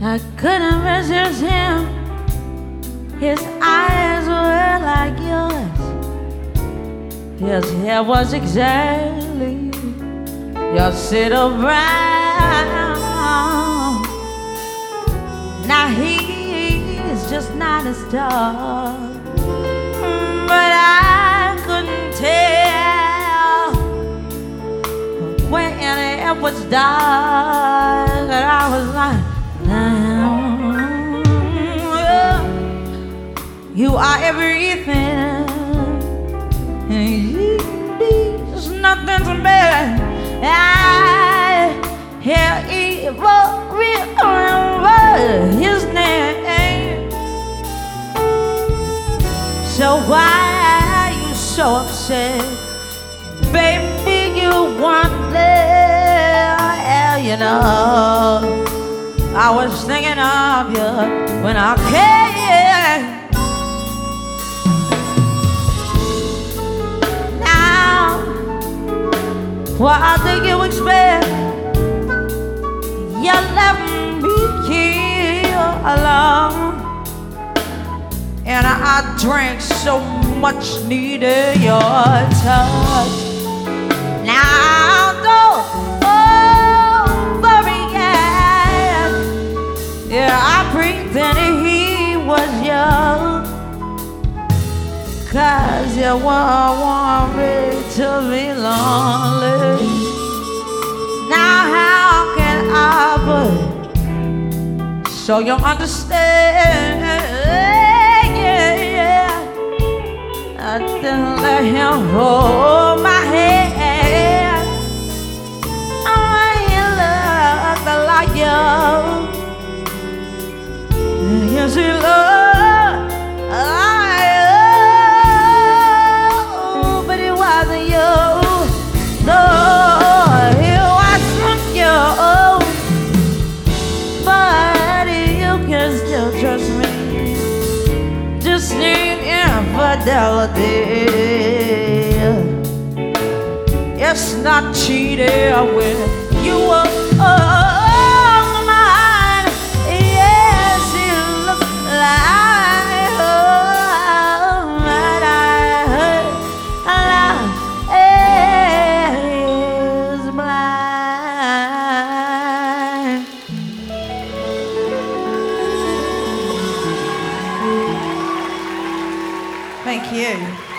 I couldn't resist him. His eyes were like yours. His hair was exactly your shade of brown. Now he's just not a star, but I couldn't tell when it was dark. I was like, you are everything, and there's nothing to me. I hear evil remember his name. So why are you so upset? Baby, you weren't there, you know. I was thinking of you when I came. Now, what do you expect? You left me here alone, and I drank so much, needed your touch. Now, don't overreact. Yeah, I pretended he was young, 'cause you won't want me to be lonely. Now how can I put so you understand? Yeah, I didn't let him hold my hand. He looked like you. Yes, he looked like you, but it wasn't you. No, it wasn't you. But you can still trust me. Just need infidelity. It's not cheating when you are mine. Yes, you look like but I heard love is blind. Thank you.